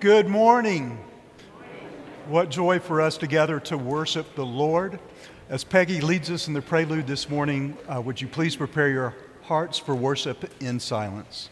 Good morning. What joy for us together to worship the Lord. As Peggy leads us in the prelude this morning, would you please prepare your hearts for worship in silence?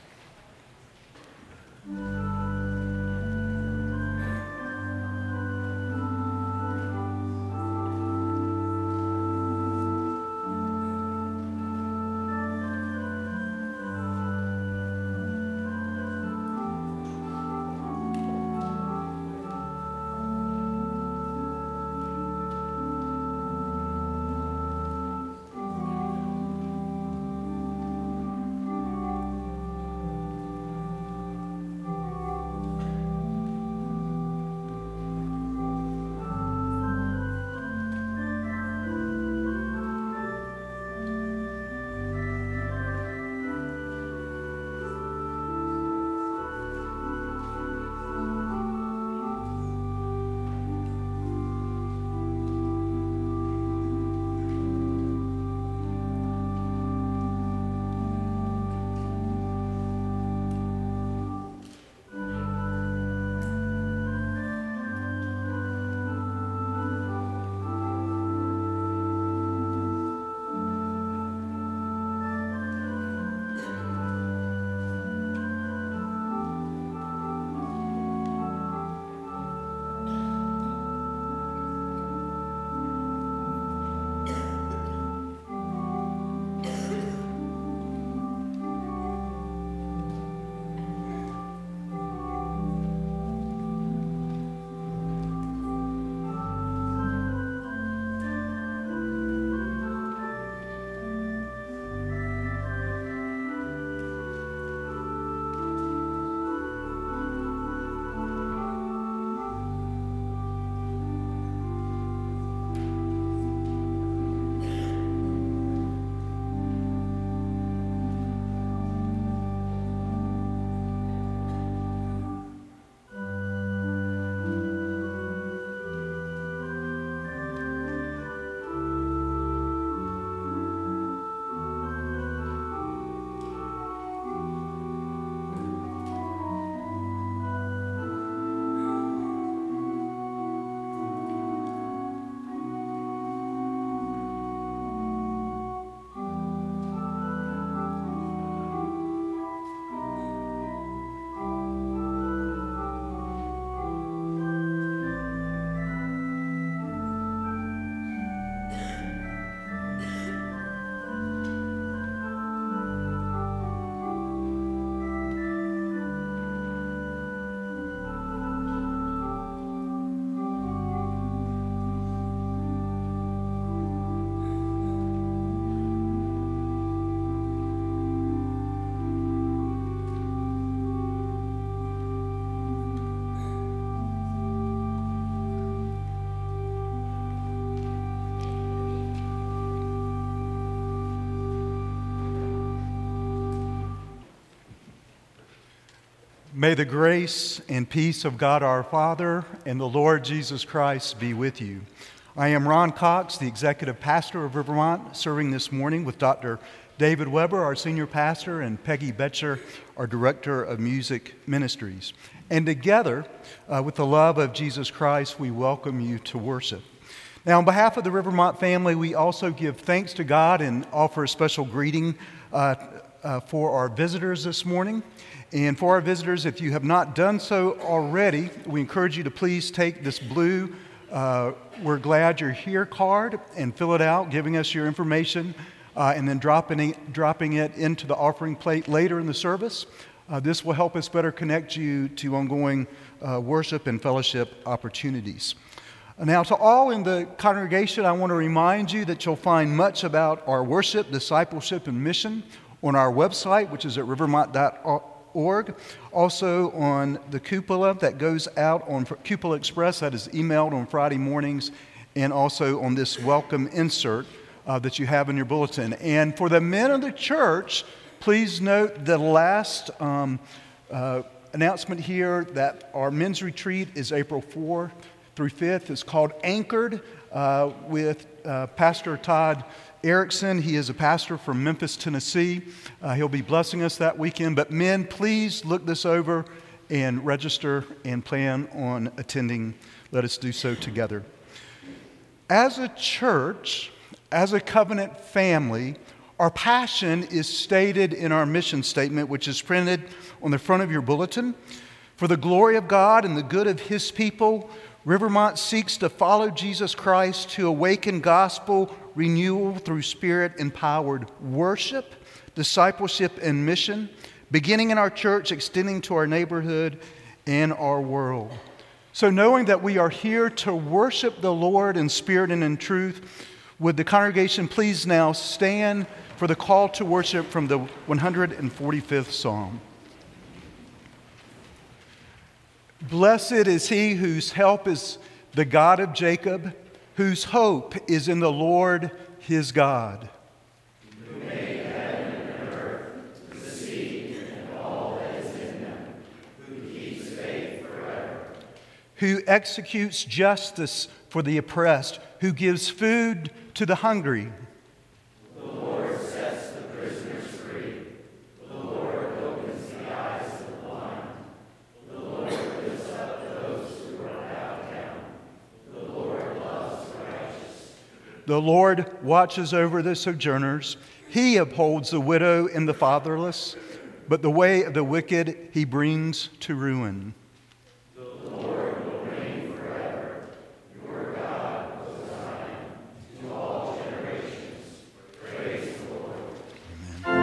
May the grace and peace of God our Father and the Lord Jesus Christ be with you. I am Ron Cox, the executive pastor of Rivermont, serving this morning with Dr. David Weber, our senior pastor, and Peggy Betcher, our director of music ministries. And together, with the love of Jesus Christ, we welcome you to worship. Now, on behalf of the Rivermont family, we also give thanks to God and offer a special greeting for our visitors this morning. And for our visitors, if you have not done so already, we encourage you to please take this blue "We're Glad You're Here" card and fill it out, giving us your information, and then dropping it into the offering plate later in the service. This will help us better connect you to ongoing worship and fellowship opportunities. Now, to all in the congregation, I want to remind you that you'll find much about our worship, discipleship, and mission on our website, which is at rivermont.org. Also on the cupola that goes out on Cupola Express that is emailed on Friday mornings, and also on this welcome insert that you have in your bulletin. And for the men of the church, please note the last announcement here that our men's retreat is April 4th through 5th. It's called Anchored with Pastor Todd Erickson. He is a pastor from Memphis, Tennessee. He'll be blessing us that weekend. But men, please look this over and register and plan on attending, let us do so together. As a church, as a covenant family, our passion is stated in our mission statement, which is printed on the front of your bulletin. For the glory of God and the good of His people, Rivermont seeks to follow Jesus Christ to awaken gospel renewal through Spirit-empowered worship, discipleship, and mission, beginning in our church, extending to our neighborhood and our world. So knowing that we are here to worship the Lord in spirit and in truth, would the congregation please now stand for the call to worship from the 145th Psalm. Blessed is he whose help is the God of Jacob, whose hope is in the Lord his God. Who made heaven and earth, the sea and all that is in them, who keeps faith forever. Who executes justice for the oppressed, who gives food to the hungry. The Lord sets the prisoners free. The Lord opens the eyes of the blind. The Lord lifts up those who are bowed down. The Lord loves the righteous. The Lord watches over the sojourners. He upholds the widow and the fatherless, but the way of the wicked he brings to ruin. The Lord will reign forever. Your God, O Zion, to all generations. Praise the Lord.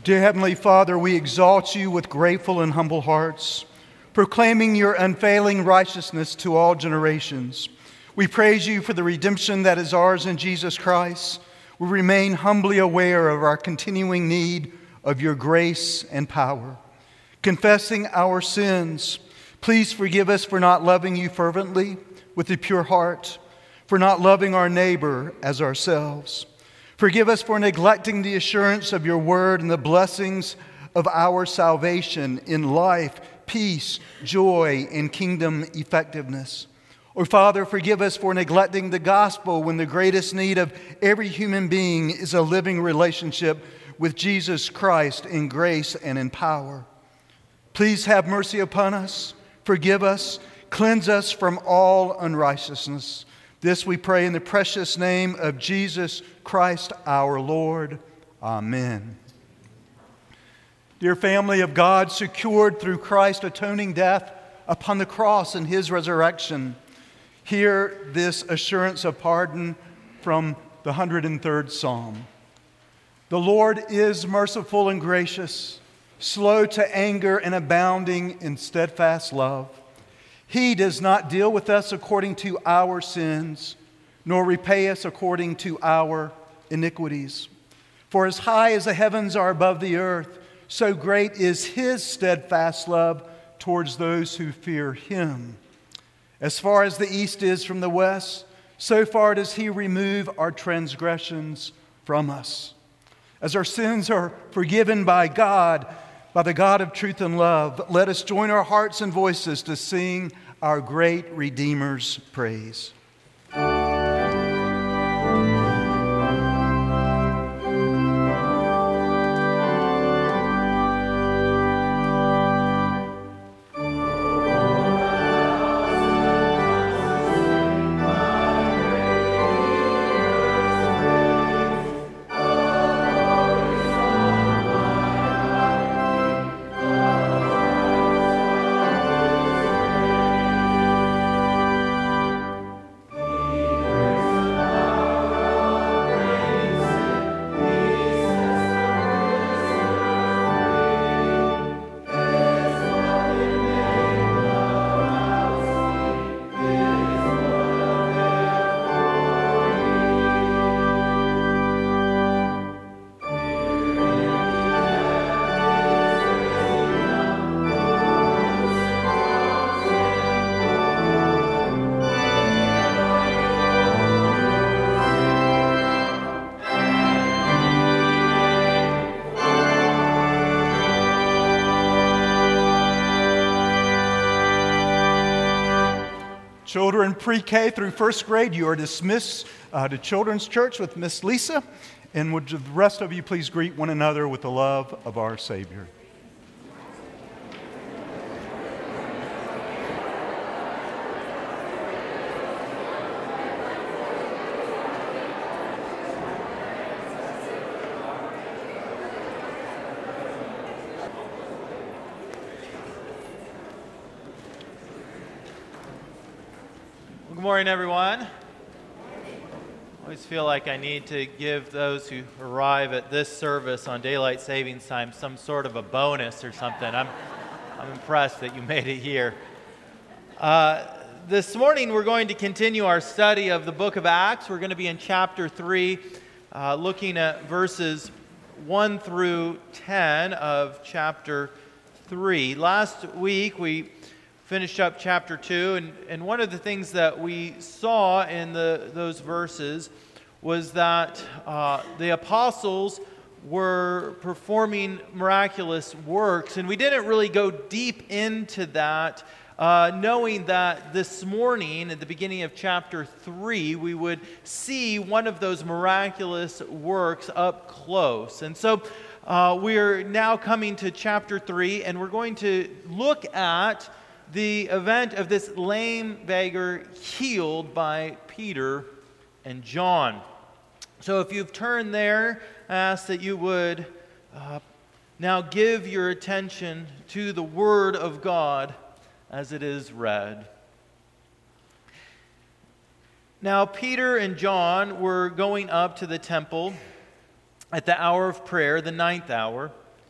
Dear Heavenly Father, we exalt you with grateful and humble hearts, proclaiming your unfailing righteousness to all generations. We praise you for the redemption that is ours in Jesus Christ. We remain humbly aware of our continuing need of your grace and power. Confessing our sins, please forgive us for not loving you fervently with a pure heart, for not loving our neighbor as ourselves. Forgive us for neglecting the assurance of your word and the blessings of our salvation in life, peace, joy, and kingdom effectiveness. Or Father, forgive us for neglecting the gospel when the greatest need of every human being is a living relationship with Jesus Christ in grace and in power. Please have mercy upon us, forgive us, cleanse us from all unrighteousness. This we pray in the precious name of Jesus Christ our Lord. Amen. Dear family of God, secured through Christ's atoning death upon the cross and his resurrection, hear this assurance of pardon from the 103rd Psalm. The Lord is merciful and gracious, slow to anger and abounding in steadfast love. He does not deal with us according to our sins, nor repay us according to our iniquities. For as high as the heavens are above the earth, so great is his steadfast love towards those who fear him. As far as the east is from the west, so far does he remove our transgressions from us. As our sins are forgiven by God, by the God of truth and love, let us join our hearts and voices to sing our great Redeemer's praise. Children pre-K through first grade, you are dismissed to Children's Church with Miss Lisa. And would the rest of you please greet one another with the love of our Savior. Good morning, everyone. I always feel like I need to give those who arrive at this service on daylight savings time some sort of a bonus or something. I'm impressed that you made it here. This morning we're going to continue our study of the book of Acts. We're going to be in chapter 3, looking at verses 1 through 10 of chapter 3. Last week we finished up chapter 2, and one of the things that we saw in those verses was that the apostles were performing miraculous works, and we didn't really go deep into that, knowing that this morning, at the beginning of chapter 3, we would see one of those miraculous works up close. And so we're now coming to chapter 3, and we're going to look at the event of this lame beggar healed by Peter and John. So if you've turned there, I ask that you would now give your attention to the Word of God as it is read. Now Peter and John were going up to the temple at the hour of prayer, the 9th hour,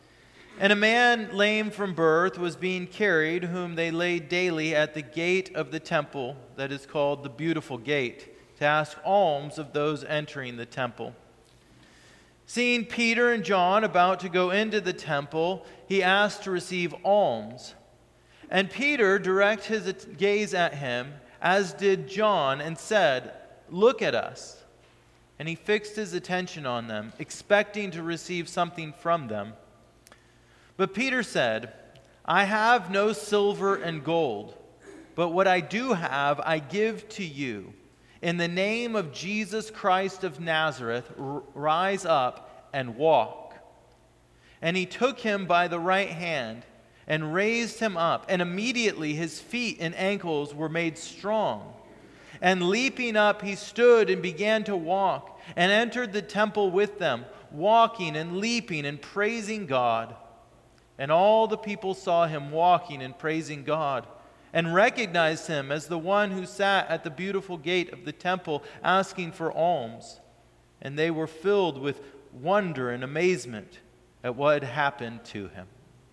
And a man lame from birth was being carried, whom they laid daily at the gate of the temple that is called the Beautiful Gate, to ask alms of those entering the temple. Seeing Peter and John about to go into the temple, he asked to receive alms. And Peter directed his gaze at him, as did John, and said, "Look at us." And he fixed his attention on them, expecting to receive something from them. But Peter said, "I have no silver and gold, but what I do have I give to you. In the name of Jesus Christ of Nazareth, rise up and walk." And he took him by the right hand and raised him up, and immediately his feet and ankles were made strong. And leaping up, he stood and began to walk, and entered the temple with them, walking and leaping and praising God. And all the people saw him walking and praising God, and recognized him as the one who sat at the beautiful gate of the temple asking for alms. And they were filled with wonder and amazement at what had happened to him.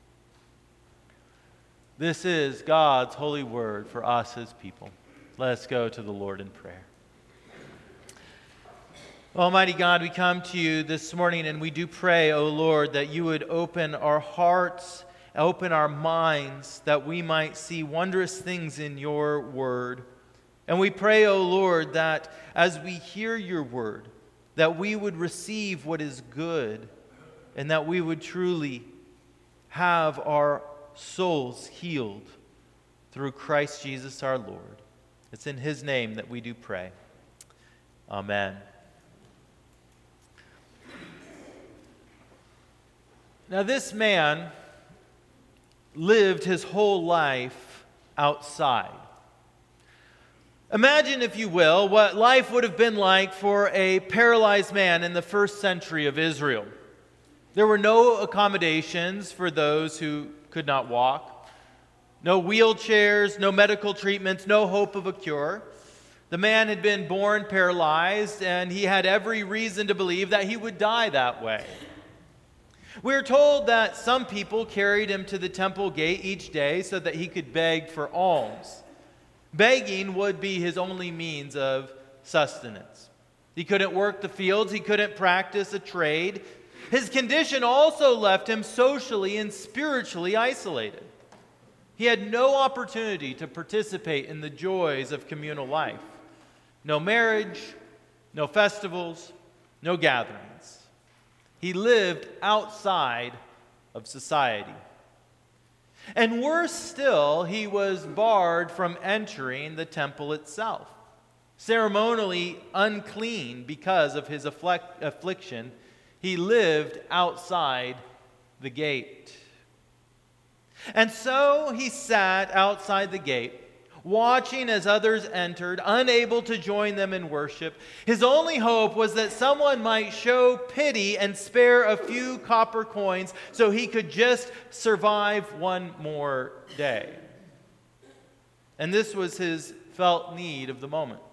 This is God's holy word for us, his people. Let us go to the Lord in prayer. Almighty God, we come to you this morning and we do pray, O Lord, that you would open our hearts, open our minds, that we might see wondrous things in your word. And we pray, O Lord, that as we hear your word, that we would receive what is good, and that we would truly have our souls healed through Christ Jesus our Lord. It's in his name that we do pray. Amen. Now, this man lived his whole life outside. Imagine, if you will, what life would have been like for a paralyzed man in the first century of Israel. There were no accommodations for those who could not walk, no wheelchairs, no medical treatments, no hope of a cure. The man had been born paralyzed, and he had every reason to believe that he would die that way. We're told that some people carried him to the temple gate each day so that he could beg for alms. Begging would be his only means of sustenance. He couldn't work the fields. He couldn't practice a trade. His condition also left him socially and spiritually isolated. He had no opportunity to participate in the joys of communal life. No marriage, no festivals, no gatherings. He lived outside of society. And worse still, he was barred from entering the temple itself. Ceremonially unclean because of his affliction, he lived outside the gate. And so he sat outside the gate, watching as others entered, unable to join them in worship. His only hope was that someone might show pity and spare a few copper coins so he could just survive one more day. And this was his felt need of the moment.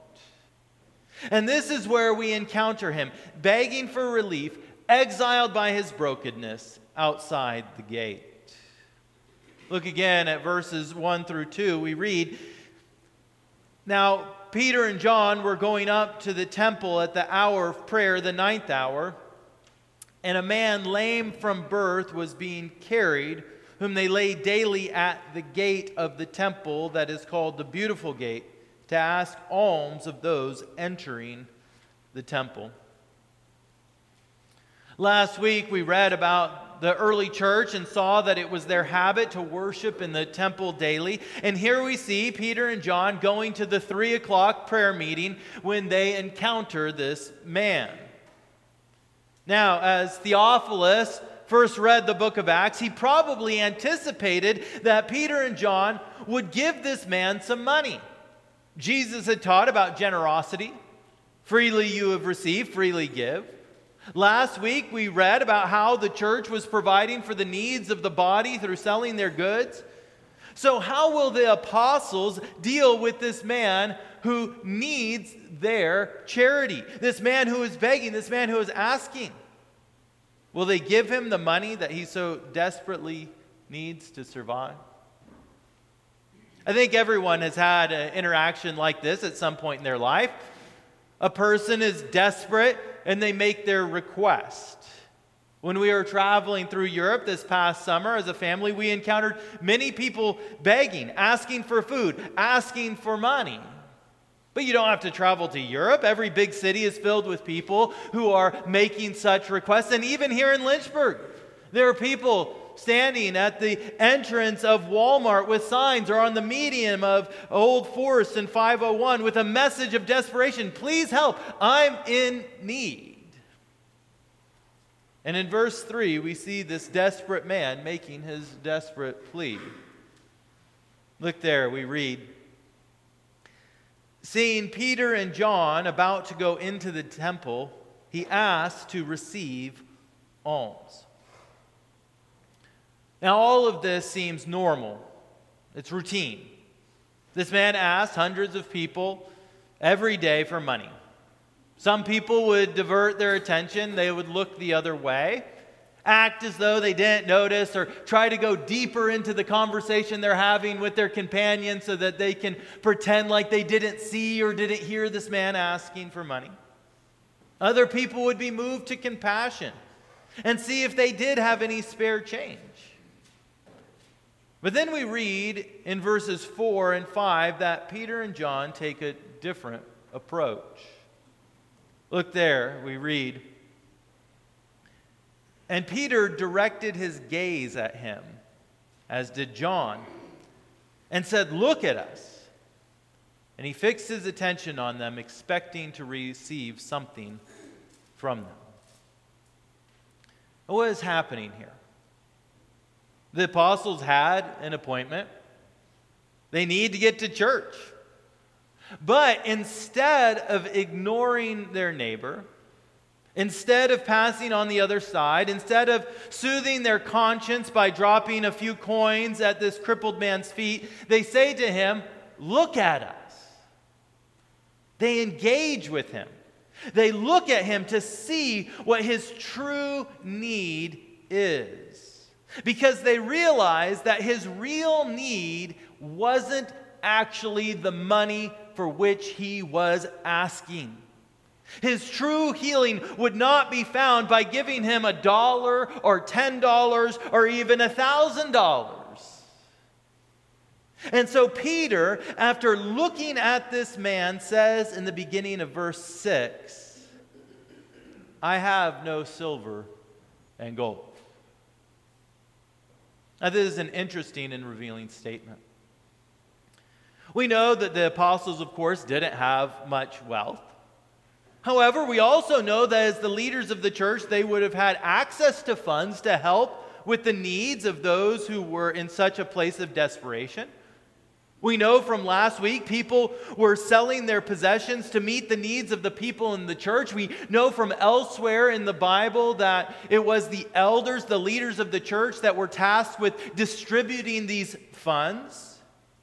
And this is where we encounter him, begging for relief, exiled by his brokenness outside the gate. Look again at verses 1 through 2. We read, "Now Peter and John were going up to the temple at the hour of prayer, the 9th hour, and a man lame from birth was being carried, whom they laid daily at the gate of the temple that is called the Beautiful Gate, to ask alms of those entering the temple." Last week we read about the early church and saw that it was their habit to worship in the temple daily. And here we see Peter and John going to the 3 o'clock prayer meeting when they encounter this man. Now, as Theophilus first read the book of Acts, he probably anticipated that Peter and John would give this man some money. Jesus had taught about generosity. Freely you have received, freely give. Last week we read about how the church was providing for the needs of the body through selling their goods. So how will the apostles deal with this man who needs their charity? This man who is begging, this man who is asking. Will they give him the money that he so desperately needs to survive? I think everyone has had an interaction like this at some point in their life. A person is desperate and they make their request. When we were traveling through Europe this past summer as a family, we encountered many people begging, asking for food, asking for money. But you don't have to travel to Europe. Every big city is filled with people who are making such requests. And even here in Lynchburg, there are people standing at the entrance of Walmart with signs, or on the median of Old Forest and 501 with a message of desperation. Please help, I'm in need. And in verse 3, we see this desperate man making his desperate plea. Look there, we read, seeing Peter and John about to go into the temple, he asked to receive alms. Now, all of this seems normal. It's routine. This man asked hundreds of people every day for money. Some people would divert their attention. They would look the other way, act as though they didn't notice, or try to go deeper into the conversation they're having with their companion so that they can pretend like they didn't see or didn't hear this man asking for money. Other people would be moved to compassion and see if they did have any spare change. But then we read in verses 4 and 5 that Peter and John take a different approach. Look there, we read, and Peter directed his gaze at him, as did John, and said, "Look at us." And he fixed his attention on them, expecting to receive something from them. What is happening here? The apostles had an appointment. They need to get to church. But instead of ignoring their neighbor, instead of passing on the other side, instead of soothing their conscience by dropping a few coins at this crippled man's feet, they say to him, "Look at us." They engage with him. They look at him to see what his true need is. Because they realize that his real need wasn't actually the money for which he was asking. His true healing would not be found by giving him $1 or $10 or even $1,000. And so Peter, after looking at this man, says in the beginning of verse 6, "I have no silver and gold." Now, this is an interesting and revealing statement. We know that the apostles, of course, didn't have much wealth. However, we also know that as the leaders of the church, they would have had access to funds to help with the needs of those who were in such a place of desperation. We know from last week, people were selling their possessions to meet the needs of the people in the church. We know from elsewhere in the Bible that it was the elders, the leaders of the church, that were tasked with distributing these funds.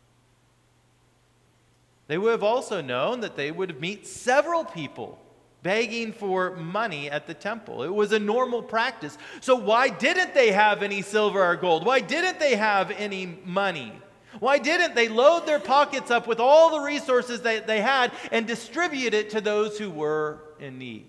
They would have also known that they would meet several people begging for money at the temple. It was a normal practice. So why didn't they have any silver or gold? Why didn't they have any money? Why didn't they load their pockets up with all the resources that they had and distribute it to those who were in need?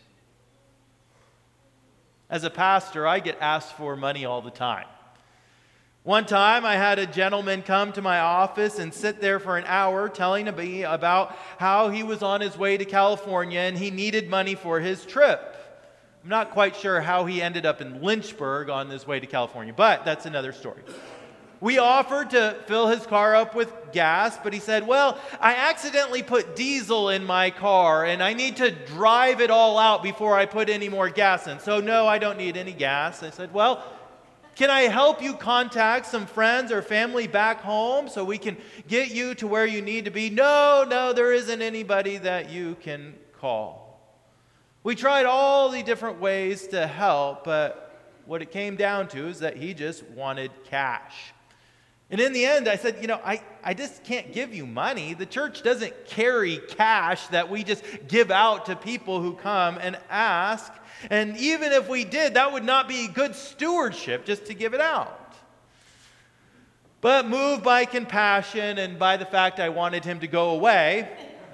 As a pastor, I get asked for money all the time. One time, I had a gentleman come to my office and sit there for an hour telling me about how he was on his way to California and he needed money for his trip. I'm not quite sure how he ended up in Lynchburg on his way to California, but that's another story. We offered to fill his car up with gas, but he said, "Well, I accidentally put diesel in my car and I need to drive it all out before I put any more gas in. So no, I don't need any gas." I said, "Well, can I help you contact some friends or family back home so we can get you to where you need to be?" No, there isn't anybody that you can call." We tried all the different ways to help, but what it came down to is that he just wanted cash. And in the end, I said, I just can't give you money. The church doesn't carry cash that we just give out to people who come and ask. And even if we did, that would not be good stewardship just to give it out. But moved by compassion and by the fact I wanted him to go away,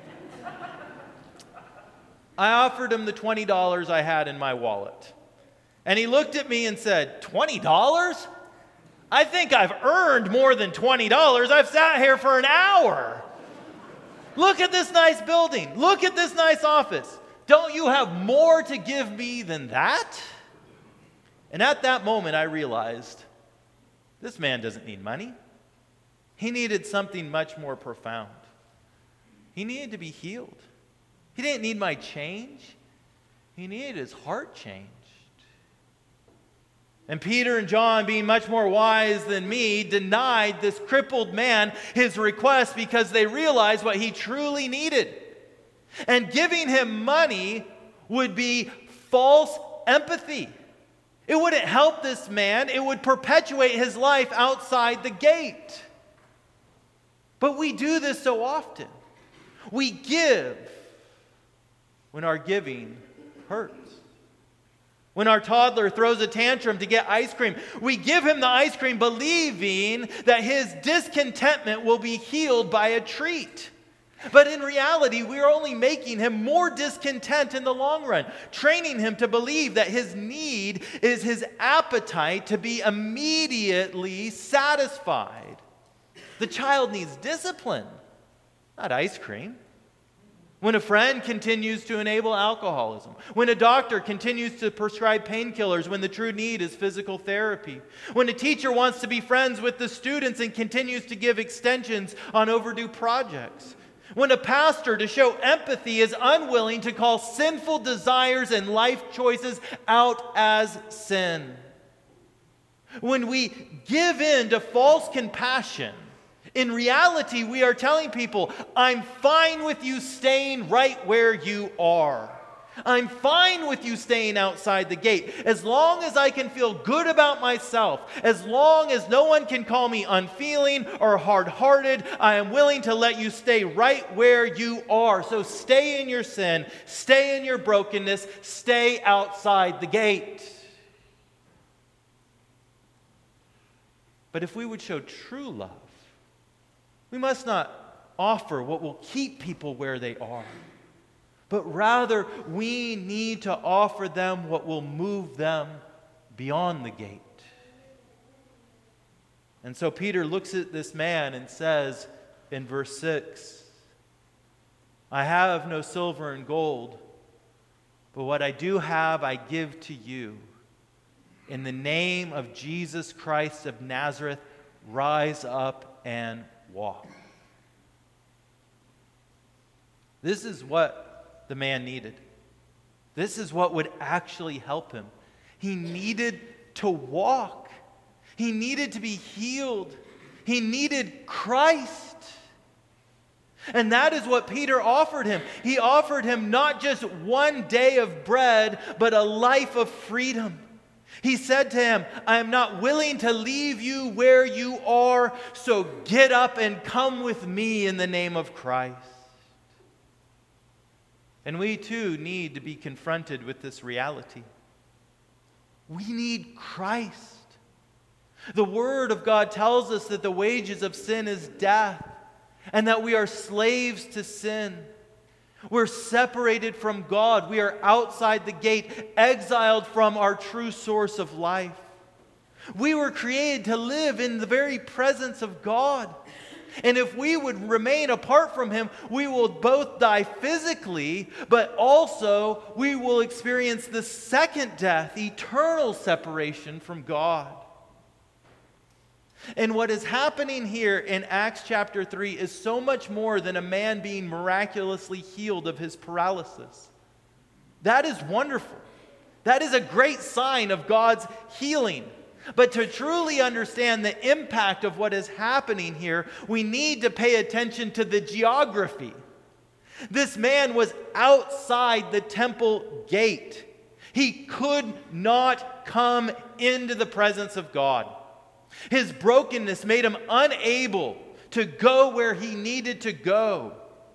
I offered him the $20 I had in my wallet. And he looked at me and said, $20? I think I've earned more than $20. I've sat here for an hour. Look at this nice building. Look at this nice office. Don't you have more to give me than that? And at that moment, I realized this man doesn't need money. He needed something much more profound. He needed to be healed. He didn't need my change. He needed his heart changed. And Peter and John, being much more wise than me, denied this crippled man his request because they realized what he truly needed. And giving him money would be false empathy. It wouldn't help this man. It would perpetuate his life outside the gate. But we do this so often. We give when our giving hurts. When our toddler throws a tantrum to get ice cream, we give him the ice cream believing that his discontentment will be healed by a treat. But in reality, we are only making him more discontent in the long run, training him to believe that his need is his appetite to be immediately satisfied. The child needs discipline, not ice cream. When a friend continues to enable alcoholism, when a doctor continues to prescribe painkillers when the true need is physical therapy, when a teacher wants to be friends with the students and continues to give extensions on overdue projects, when a pastor, to show empathy, is unwilling to call sinful desires and life choices out as sin, when we give in to false compassion, in reality, we are telling people, I'm fine with you staying right where you are. I'm fine with you staying outside the gate. As long as I can feel good about myself, as long as no one can call me unfeeling or hard-hearted, I am willing to let you stay right where you are. So stay in your sin, stay in your brokenness, stay outside the gate. But if we would show true love, we must not offer what will keep people where they are, but rather we need to offer them what will move them beyond the gate. And so Peter looks at this man and says in verse 6, I have no silver and gold, but what I do have I give to you. In the name of Jesus Christ of Nazareth, rise up and walk. This is what the man needed. This is what would actually help him. He needed to walk. He needed to be healed. He needed Christ. And that is what Peter offered him. He offered him not just one day of bread, but a life of freedom. He said to him, I am not willing to leave you where you are, so get up and come with me in the name of Christ. And we too need to be confronted with this reality. We need Christ. The Word of God tells us that the wages of sin is death, and that we are slaves to sin. We're separated from God. We are outside the gate, exiled from our true source of life. We were created to live in the very presence of God. And if we would remain apart from Him, we will both die physically, but also we will experience the second death, eternal separation from God. And what is happening here in Acts chapter 3 is so much more than a man being miraculously healed of his paralysis. That is wonderful. That is a great sign of God's healing. But to truly understand the impact of what is happening here, we need to pay attention to the geography. This man was outside the temple gate. He could not come into the presence of God. His brokenness made him unable to go where he needed to go.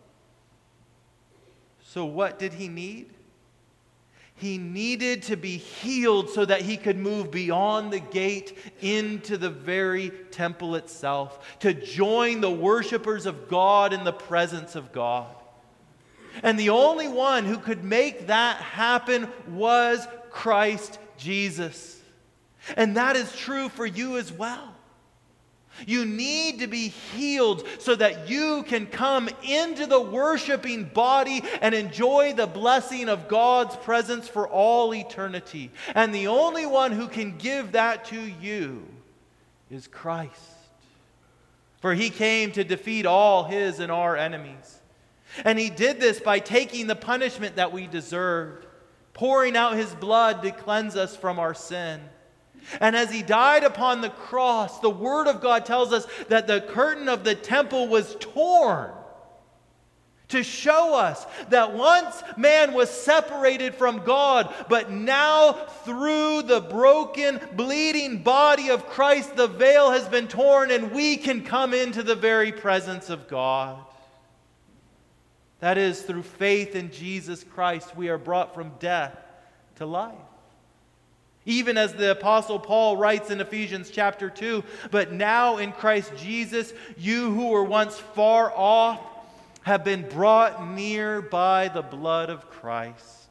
So what did he need? He needed to be healed so that he could move beyond the gate into the very temple itself, to join the worshipers of God in the presence of God. And the only one who could make that happen was Christ Jesus. And that is true for you as well. You need to be healed so that you can come into the worshiping body and enjoy the blessing of God's presence for all eternity. And the only one who can give that to you is Christ. For he came to defeat all his and our enemies. And he did this by taking the punishment that we deserved, pouring out his blood to cleanse us from our sin. And as he died upon the cross, the Word of God tells us that the curtain of the temple was torn to show us that once man was separated from God, but now through the broken, bleeding body of Christ, the veil has been torn and we can come into the very presence of God. That is, through faith in Jesus Christ, we are brought from death to life. Even as the Apostle Paul writes in Ephesians chapter 2, but now in Christ Jesus, you who were once far off have been brought near by the blood of Christ.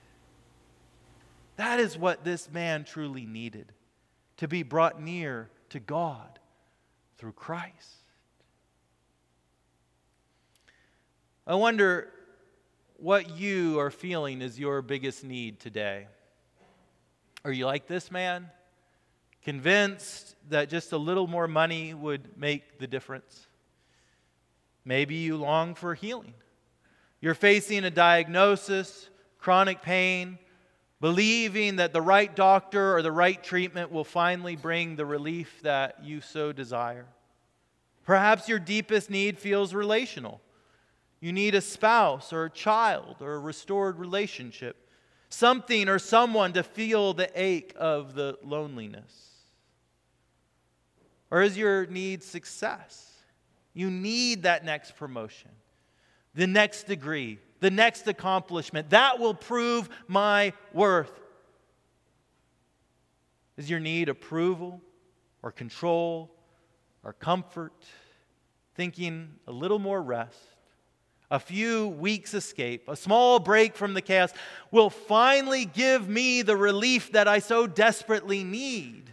That is what this man truly needed, to be brought near to God through Christ. I wonder what you are feeling is your biggest need today. Are you like this man? Convinced that just a little more money would make the difference? Maybe you long for healing. You're facing a diagnosis, chronic pain, believing that the right doctor or the right treatment will finally bring the relief that you so desire. Perhaps your deepest need feels relational. You need a spouse or a child or a restored relationship. Something or someone to feel the ache of the loneliness. Or is your need success? You need that next promotion, the next degree, the next accomplishment. That will prove my worth. Is your need approval or control or comfort? Thinking a little more rest, a few weeks' escape, a small break from the chaos will finally give me the relief that I so desperately need.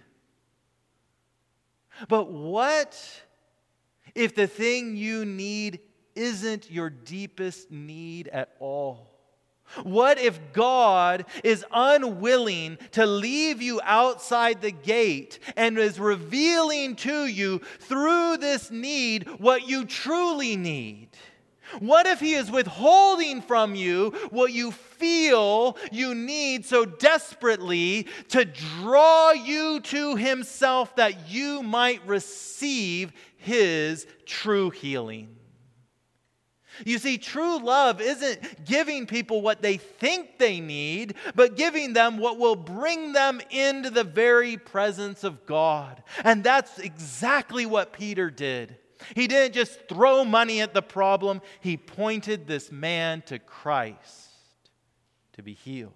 But what if the thing you need isn't your deepest need at all? What if God is unwilling to leave you outside the gate and is revealing to you through this need what you truly need? What if He is withholding from you what you feel you need so desperately to draw you to Himself that you might receive His true healing? You see, true love isn't giving people what they think they need, but giving them what will bring them into the very presence of God. And that's exactly what Peter did. He didn't just throw money at the problem. He pointed this man to Christ to be healed.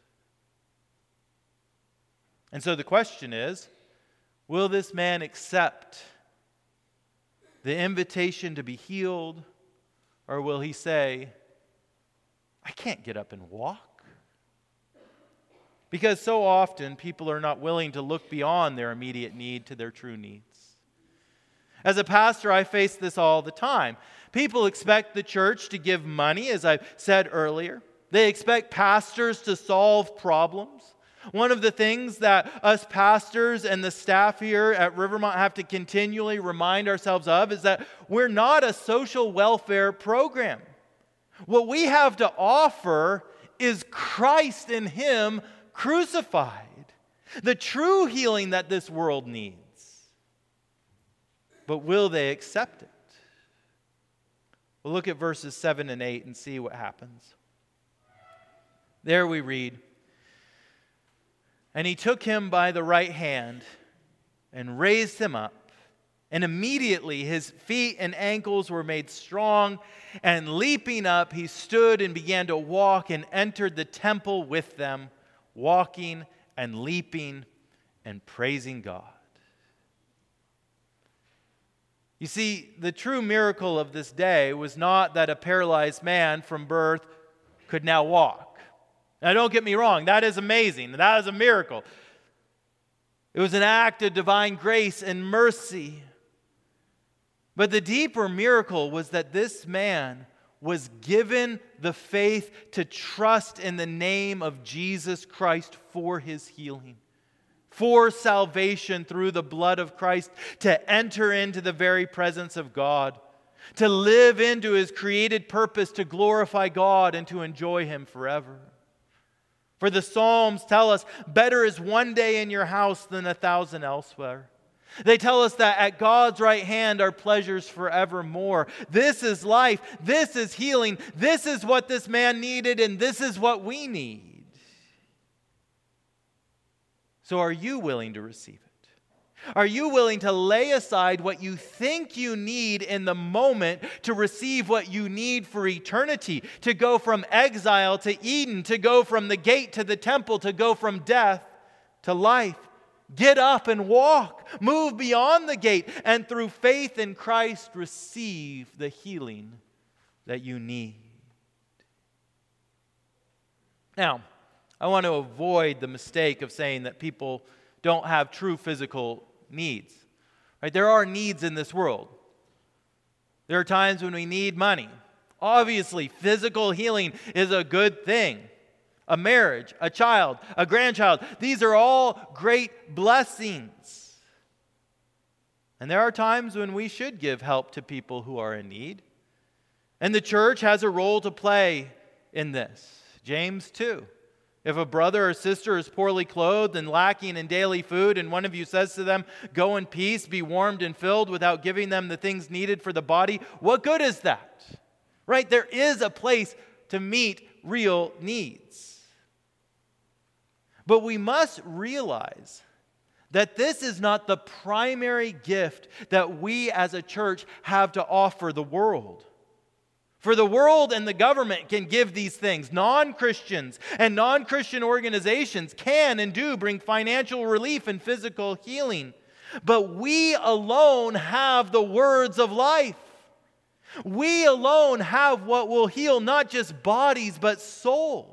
And so the question is, will this man accept the invitation to be healed, or will he say, I can't get up and walk? Because so often people are not willing to look beyond their immediate need to their true needs. As a pastor, I face this all the time. People expect the church to give money, as I said earlier. They expect pastors to solve problems. One of the things that us pastors and the staff here at Rivermont have to continually remind ourselves of is that we're not a social welfare program. What we have to offer is Christ and Him crucified, the true healing that this world needs. But will they accept it? We'll look at verses 7 and 8 and see what happens. There we read, and he took him by the right hand and raised him up. And immediately his feet and ankles were made strong, and leaping up, he stood and began to walk and entered the temple with them, walking and leaping and praising God. You see, the true miracle of this day was not that a paralyzed man from birth could now walk. Now, don't get me wrong, that is amazing. That is a miracle. It was an act of divine grace and mercy. But the deeper miracle was that this man was given the faith to trust in the name of Jesus Christ for his healing, for salvation through the blood of Christ, to enter into the very presence of God, to live into his created purpose to glorify God and to enjoy him forever. For the Psalms tell us, better is one day in your house than 1,000 elsewhere. They tell us that at God's right hand are pleasures forevermore. This is life. This is healing. This is what this man needed, and this is what we need. So are you willing to receive it? Are you willing to lay aside what you think you need in the moment to receive what you need for eternity? To go from exile to Eden, to go from the gate to the temple, to go from death to life. Get up and walk. Move beyond the gate, and through faith in Christ, receive the healing that you need. Now, I want to avoid the mistake of saying that people don't have true physical needs. Right? There are needs in this world. There are times when we need money. Obviously, physical healing is a good thing. A marriage, a child, a grandchild. These are all great blessings. And there are times when we should give help to people who are in need. And the church has a role to play in this. James 2. If a brother or sister is poorly clothed and lacking in daily food, and one of you says to them, "Go in peace, be warmed and filled," without giving them the things needed for the body, what good is that? Right? There is a place to meet real needs. But we must realize that this is not the primary gift that we as a church have to offer the world. For the world and the government can give these things. Non-Christians and non-Christian organizations can and do bring financial relief and physical healing. But we alone have the words of life. We alone have what will heal not just bodies but souls.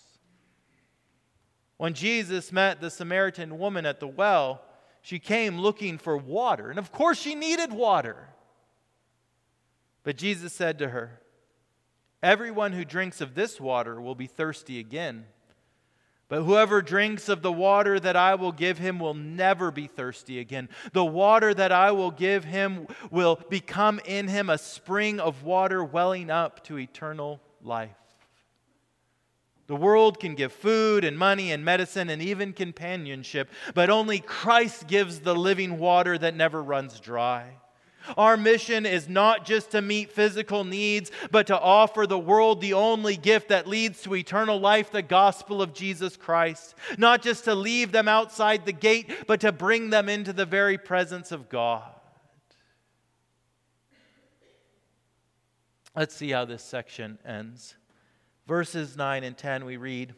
When Jesus met the Samaritan woman at the well, she came looking for water. And of course she needed water. But Jesus said to her, "Everyone who drinks of this water will be thirsty again. But whoever drinks of the water that I will give him will never be thirsty again. The water that I will give him will become in him a spring of water welling up to eternal life." The world can give food and money and medicine and even companionship, but only Christ gives the living water that never runs dry. Our mission is not just to meet physical needs, but to offer the world the only gift that leads to eternal life, the gospel of Jesus Christ. Not just to leave them outside the gate, but to bring them into the very presence of God. Let's see how this section ends. Verses 9 and 10 we read,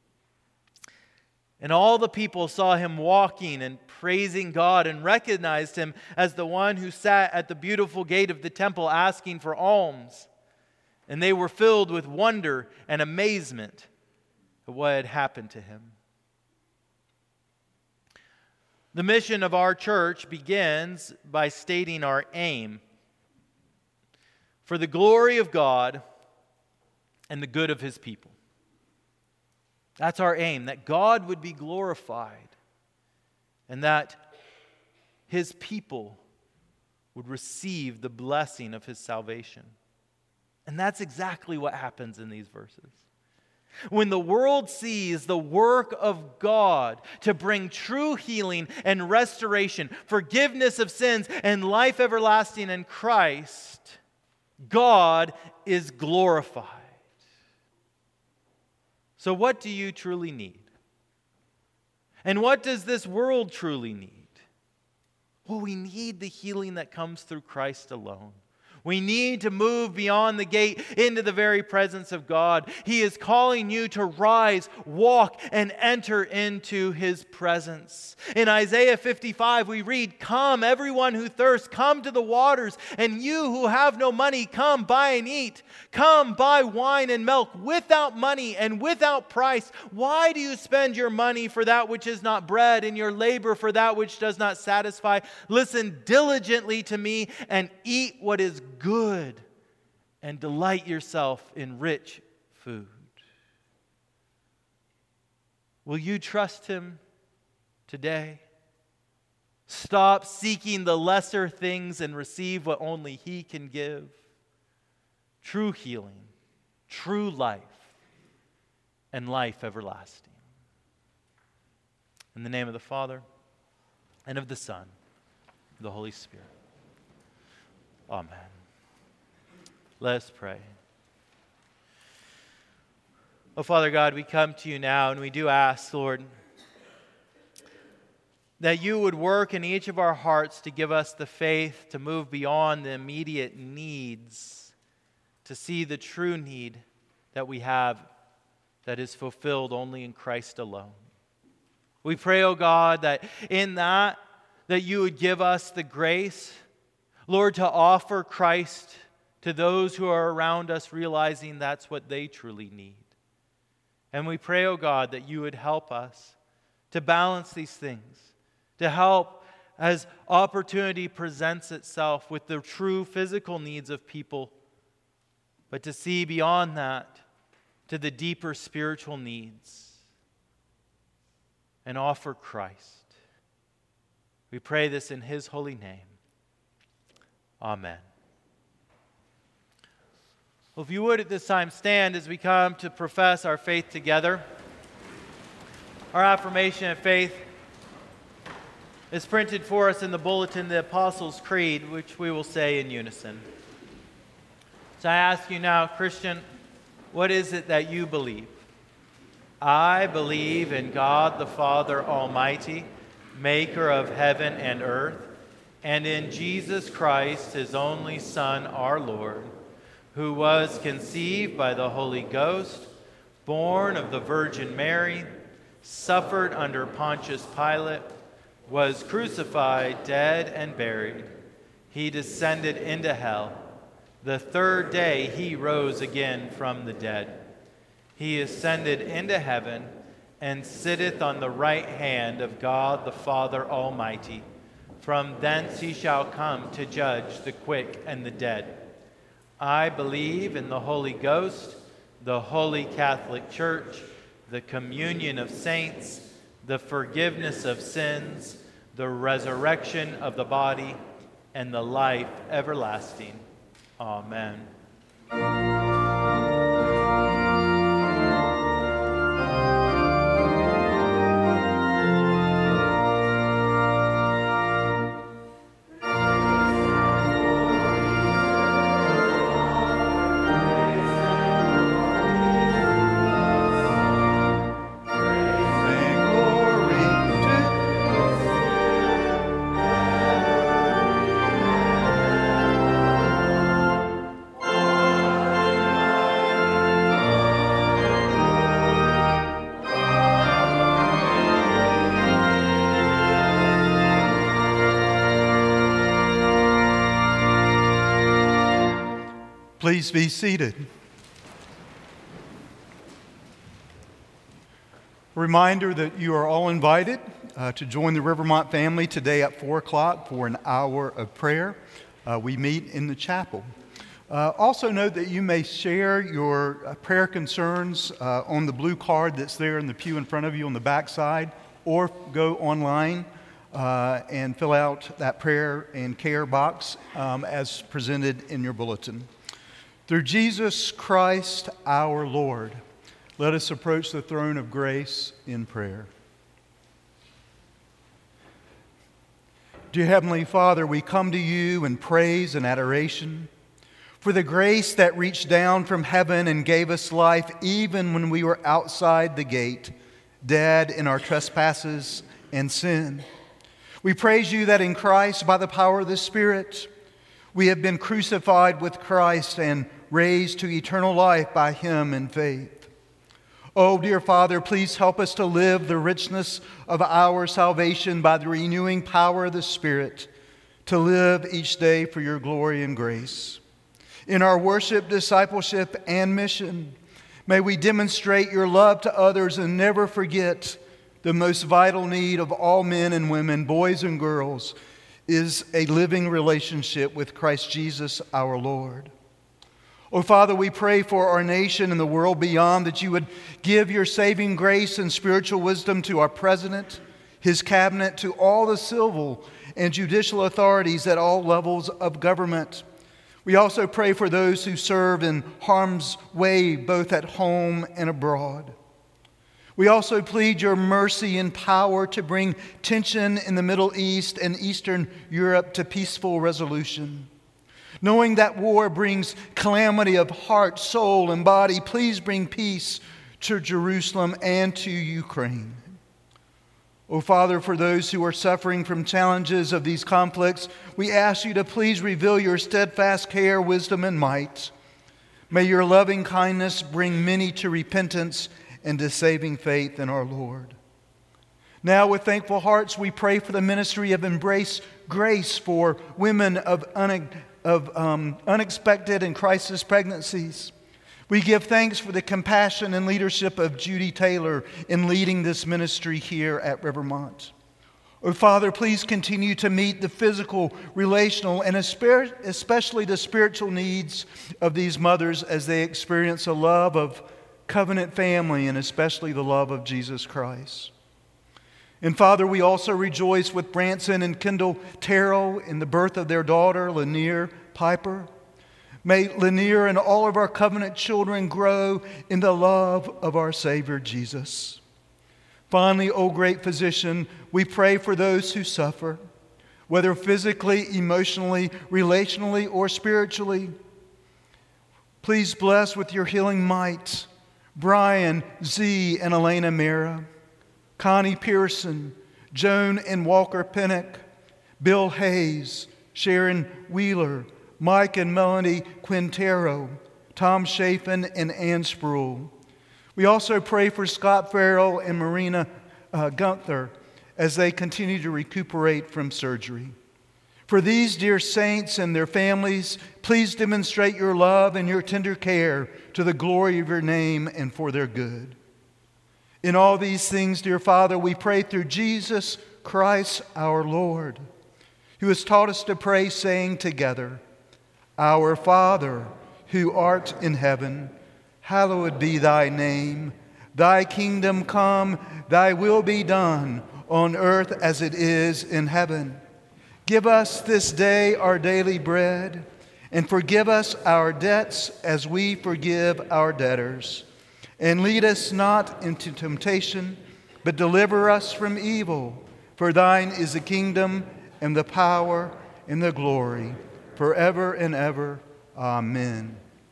"And all the people saw him walking and praising God and recognized him as the one who sat at the beautiful gate of the temple asking for alms. And they were filled with wonder and amazement at what had happened to him." The mission of our church begins by stating our aim: for the glory of God and the good of his people. That's our aim, that God would be glorified and that his people would receive the blessing of his salvation. And that's exactly what happens in these verses. When the world sees the work of God to bring true healing and restoration, forgiveness of sins, and life everlasting in Christ, God is glorified. So what do you truly need? And what does this world truly need? Well, we need the healing that comes through Christ alone. We need to move beyond the gate into the very presence of God. He is calling you to rise, walk, and enter into His presence. In Isaiah 55, we read, "Come, everyone who thirsts, come to the waters, and you who have no money, come, buy and eat. Come, buy wine and milk without money and without price. Why do you spend your money for that which is not bread, and your labor for that which does not satisfy? Listen diligently to me and eat what is good, and delight yourself in rich food." Will you trust Him today? Stop seeking the lesser things and receive what only He can give. True healing, true life, and life everlasting. In the name of the Father, and of the Son, and of the Holy Spirit. Amen. Let us pray. Oh, Father God, we come to you now and we do ask, Lord, that you would work in each of our hearts to give us the faith to move beyond the immediate needs, to see the true need that we have that is fulfilled only in Christ alone. We pray, oh God, that in that you would give us the grace, Lord, to offer Christ to those who are around us, realizing that's what they truly need. And we pray, oh God, that you would help us to balance these things, to help as opportunity presents itself with the true physical needs of people, but to see beyond that to the deeper spiritual needs and offer Christ. We pray this in His holy name. Amen. Well, if you would at this time stand as we come to profess our faith together. Our affirmation of faith is printed for us in the bulletin, the Apostles' Creed, which we will say in unison. So I ask you now, Christian, what is it that you believe? I believe in God the Father Almighty, maker of heaven and earth, and in Jesus Christ, His only Son, our Lord, who was conceived by the Holy Ghost, born of the Virgin Mary, suffered under Pontius Pilate, was crucified, dead, and buried. He descended into hell. The third day He rose again from the dead. He ascended into heaven and sitteth on the right hand of God the Father Almighty. From thence He shall come to judge the quick and the dead. I believe in the Holy Ghost, the Holy Catholic Church, the communion of saints, the forgiveness of sins, the resurrection of the body, and the life everlasting. Amen. Please be seated. A reminder that you are all invited to join the Rivermont family today at 4 o'clock for an hour of prayer. We meet in the chapel. Also note that you may share your prayer concerns on the blue card that's there in the pew in front of you on the back side, or go online and fill out that prayer and care box as presented in your bulletin. Through Jesus Christ our Lord, let us approach the throne of grace in prayer. Dear Heavenly Father, we come to you in praise and adoration for the grace that reached down from heaven and gave us life even when we were outside the gate, dead in our trespasses and sin. We praise you that in Christ, by the power of the Spirit, we have been crucified with Christ and raised to eternal life by him in faith. Oh, dear Father, please help us to live the richness of our salvation by the renewing power of the Spirit, to live each day for your glory and grace. In our worship, discipleship, and mission, may we demonstrate your love to others and never forget the most vital need of all men and women, boys and girls, is a living relationship with Christ Jesus our Lord. Oh, Father, we pray for our nation and the world beyond, that you would give your saving grace and spiritual wisdom to our president, his cabinet, to all the civil and judicial authorities at all levels of government. We also pray for those who serve in harm's way, both at home and abroad. We also plead your mercy and power to bring tension in the Middle East and Eastern Europe to peaceful resolution. Knowing that war brings calamity of heart, soul, and body, please bring peace to Jerusalem and to Ukraine. Oh, Father, for those who are suffering from challenges of these conflicts, we ask you to please reveal your steadfast care, wisdom, and might. May your loving kindness bring many to repentance and to saving faith in our Lord. Now, with thankful hearts, we pray for the ministry of Embrace Grace for women of unexpected and crisis pregnancies. We give thanks for the compassion and leadership of Judy Taylor in leading this ministry here at Rivermont. Oh, Father, please continue to meet the physical, relational, and especially the spiritual needs of these mothers as they experience a love of covenant family and especially the love of Jesus Christ. And Father, we also rejoice with Branson and Kendall Terrell in the birth of their daughter, Lanier Piper. May Lanier and all of our covenant children grow in the love of our Savior Jesus. Finally, O great physician, we pray for those who suffer, whether physically, emotionally, relationally, or spiritually. Please bless with your healing might Brian, Z, and Elena Mera, Connie Pearson, Joan and Walker Pinnock, Bill Hayes, Sharon Wheeler, Mike and Melanie Quintero, Tom Chafin, and Ann Sproul. We also pray for Scott Farrell and Marina Gunther as they continue to recuperate from surgery. For these dear saints and their families, please demonstrate your love and your tender care to the glory of your name and for their good. In all these things, dear Father, we pray through Jesus Christ our Lord, who has taught us to pray, saying together, Our Father, who art in heaven, hallowed be thy name. Thy kingdom come, thy will be done, on earth as it is in heaven. Give us this day our daily bread, and forgive us our debts as we forgive our debtors. And lead us not into temptation, but deliver us from evil. For thine is the kingdom, and the power, and the glory, forever and ever. Amen.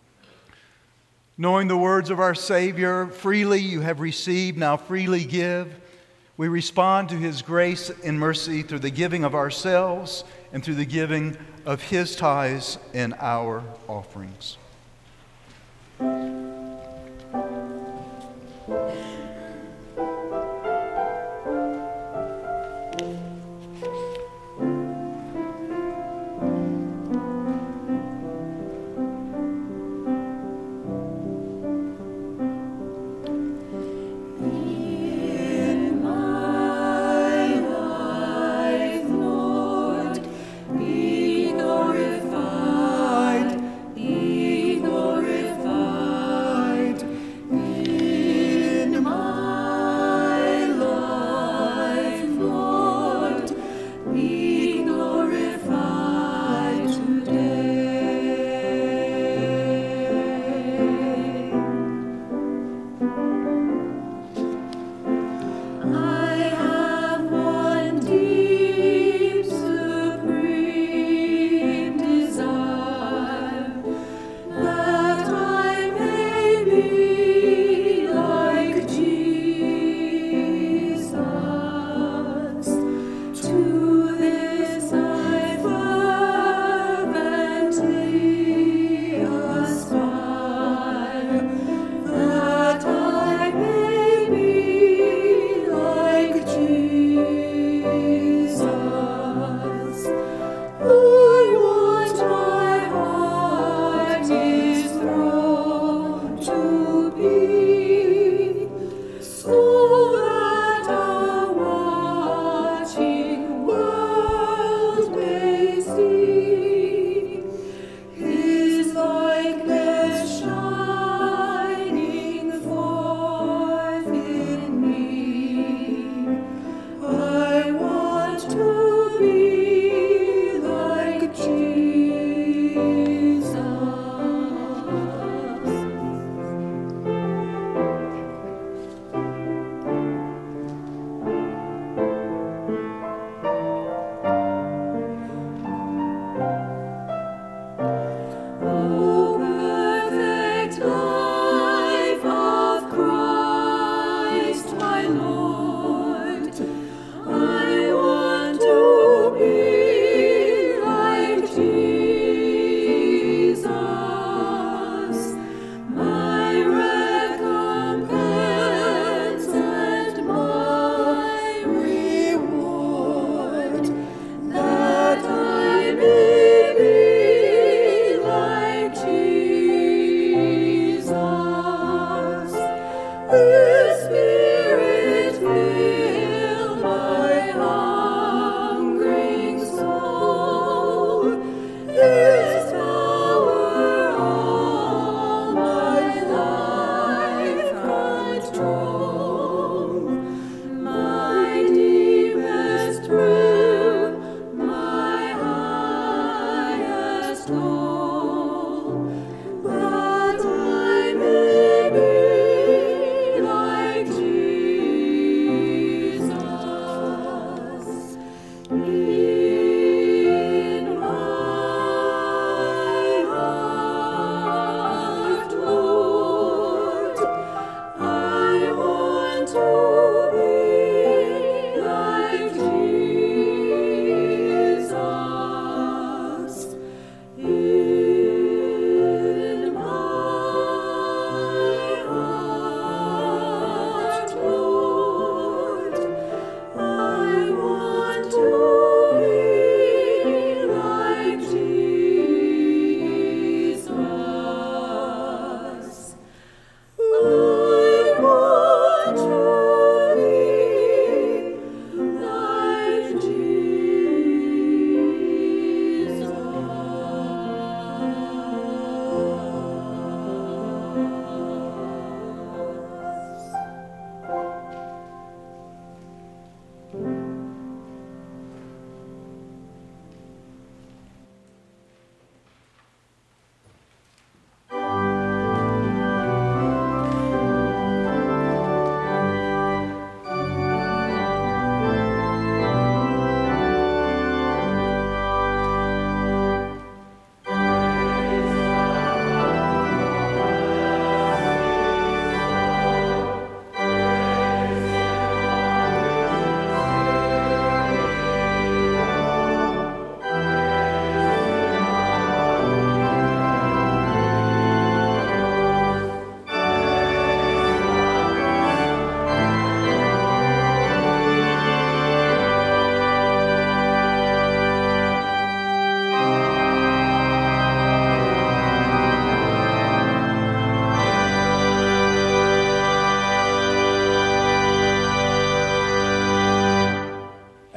Knowing the words of our Savior, freely you have received, now freely give. We respond to his grace and mercy through the giving of ourselves and through the giving of his tithes and our offerings. Be glorified, be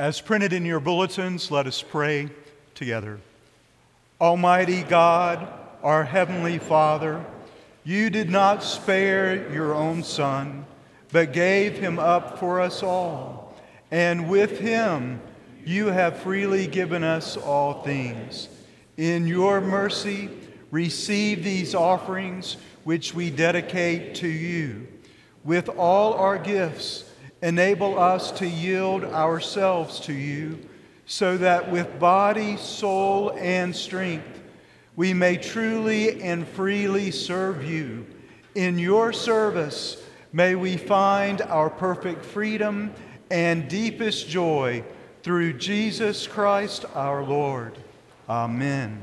As printed in your bulletins, let us pray together. Almighty God, our Heavenly Father, you did not spare your own Son, but gave him up for us all. And with him, you have freely given us all things. In your mercy, receive these offerings which we dedicate to you. With all our gifts, enable us to yield ourselves to you, so that with body, soul, and strength, we may truly and freely serve you. In your service, may we find our perfect freedom and deepest joy through Jesus Christ our Lord. Amen.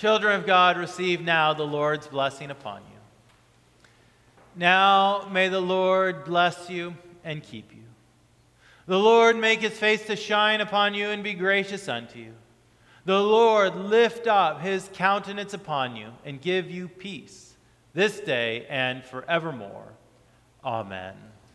Children of God, receive now the Lord's blessing upon you. Now may the Lord bless you and keep you. The Lord make his face to shine upon you and be gracious unto you. The Lord lift up his countenance upon you and give you peace this day and forevermore. Amen.